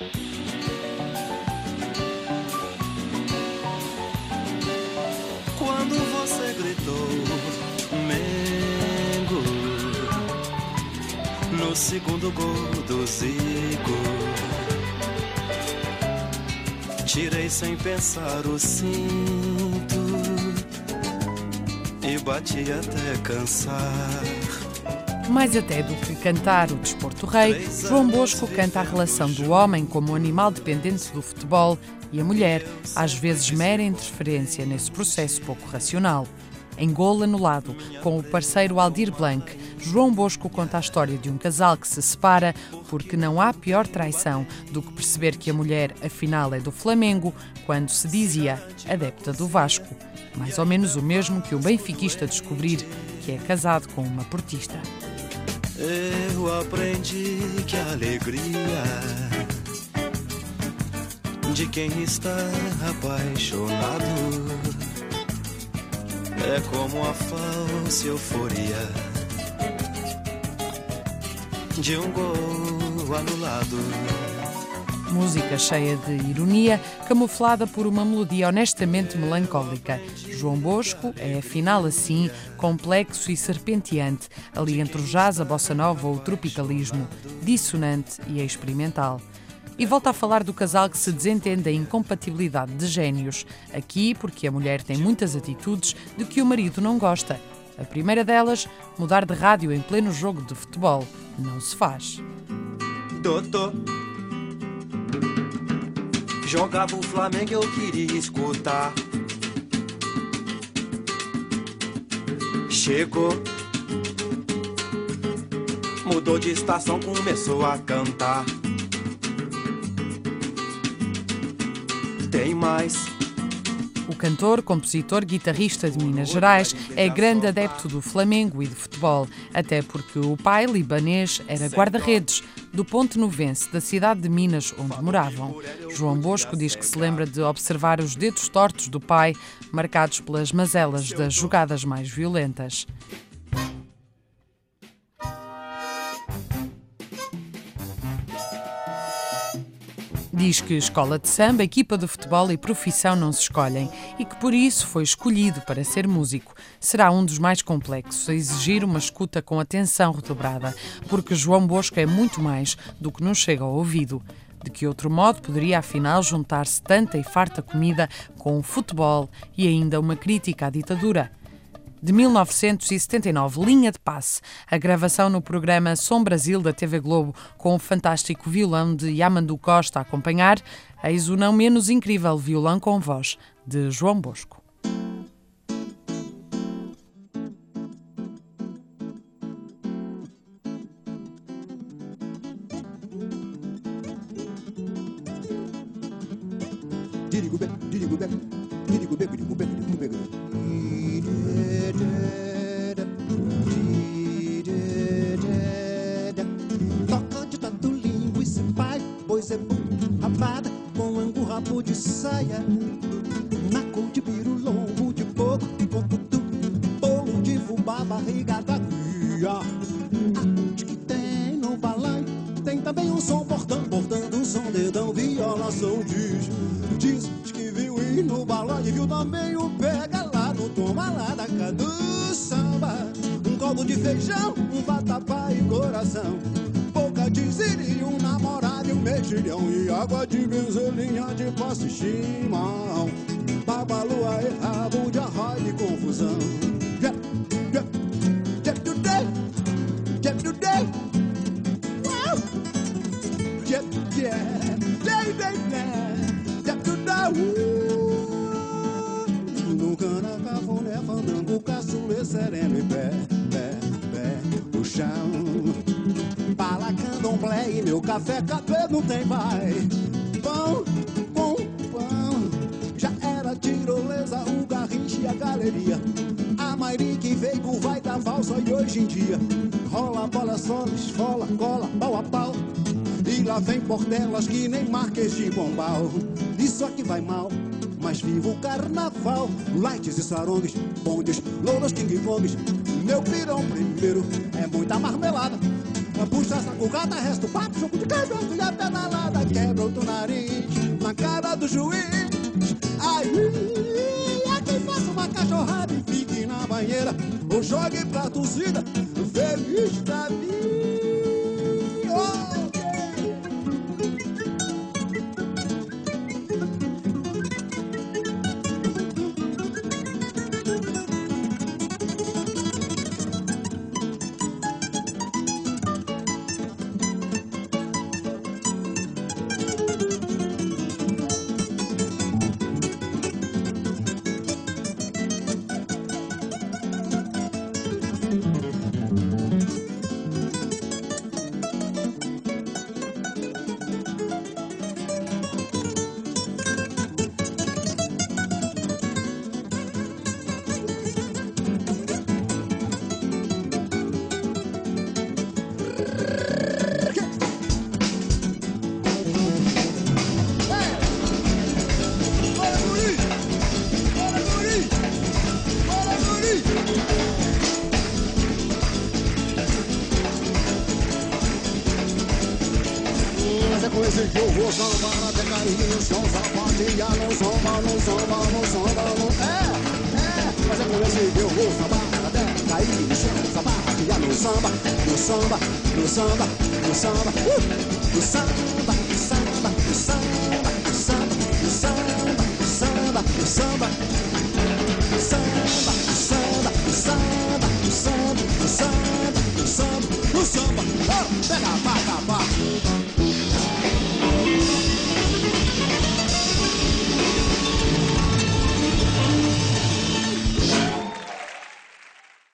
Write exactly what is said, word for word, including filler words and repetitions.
Quando você gritou Mengo no segundo gol do Zico, tirei sem pensar o cinto e bati até cansar. Mais até do que cantar o Desporto Rei, João Bosco canta a relação do homem como animal dependente do futebol e a mulher, às vezes mera interferência nesse processo pouco racional. Em Gol Anulado, com o parceiro Aldir Blanc, João Bosco conta a história de um casal que se separa porque não há pior traição do que perceber que a mulher, afinal, é do Flamengo, quando se dizia adepta do Vasco. Mais ou menos o mesmo que o benfiquista descobrir que é casado com uma portista. Eu aprendi que a alegria de quem está apaixonado é como a falsa euforia de um gol anulado. Música cheia de ironia, camuflada por uma melodia honestamente melancólica. João Bosco é, afinal, assim, complexo e serpenteante, ali entre o jazz, a bossa nova ou o tropicalismo, dissonante e experimental. E volta a falar do casal que se desentende da incompatibilidade de génios. Aqui, porque a mulher tem muitas atitudes de que o marido não gosta. A primeira delas, mudar de rádio em pleno jogo de futebol. Não se faz. Doutor, jogava o Flamengo, eu queria escutar. Chegou, mudou de estação, começou a cantar. Tem mais. O cantor, compositor, guitarrista de Minas Gerais é grande adepto do Flamengo e de futebol, até porque o pai, libanês, era guarda-redes do Ponte Novense, da cidade de Minas, onde moravam. João Bosco diz que se lembra de observar os dedos tortos do pai, marcados pelas mazelas das jogadas mais violentas. Diz que escola de samba, equipa de futebol e profissão não se escolhem e que por isso foi escolhido para ser músico. Será um dos mais complexos, a exigir uma escuta com atenção redobrada, porque João Bosco é muito mais do que nos chega ao ouvido. De que outro modo poderia, afinal, juntar-se tanta e farta comida com o futebol e ainda uma crítica à ditadura? De mil novecentos e setenta e nove, Linha de Passe, a gravação no programa Som Brasil da T V Globo, com o fantástico violão de Yamandu Costa a acompanhar, eis o não menos incrível violão com voz de João Bosco. Toca de tanto língua e se pai, pois é bom, rabada com angu, rabo de saia, na cor de biru, lombo de porco, com tutu, bolo de fubá, barriga da guia. Aonde que tem no balaio, tem também um som bordão, bordando um som, dedão, violação, diz, diz que viu ir no balaio, viu também o pega lá no toma lá da casa do samba. Um caldo de feijão, um vatapá e coração, boca de siri, um namorado e um mexilhão, e água de benzelinha de passe chimão, babalua e rabo de arraio e confusão. Yeah, yeah, yeah, today, yeah, today, wow, yeah, yeah, yeah, yeah, yeah, today, uh, no cana, cafuné, fandango, caçulê, sereno e pé, pé, pé, o chão, bala, candomblé e meu café, cabelo não tem pai. Pão, pão, pão, já era tirolesa, o garrinche e a galeria. A Mairi que veio com vai da valsa e hoje em dia rola, bola, sola, esfola, cola, pau a pau. E lá vem Portelas que nem Marquês de Pombal. Isso aqui vai mal, mas viva o carnaval. Lights e sarongues, bondes, louros, king-kongs. Meu pirão primeiro é muita marmelada. Puxa essa cugada, resto papo, jogo de cabelo e a pedalada. Quebra o na cara do juiz. Aí, é quem faça uma cachorrada e fique na banheira, ou jogue pra torcida, feliz da vida. Com esse que eu vou sambar até cair no chão, sapatear no samba, no samba, no samba, no... É, é, mas é com esse que eu vou sambar até cair no chão, sapatear no samba, no samba, no samba, no samba, uh! No samba, no samba, no samba, no samba, no samba, no samba, no samba.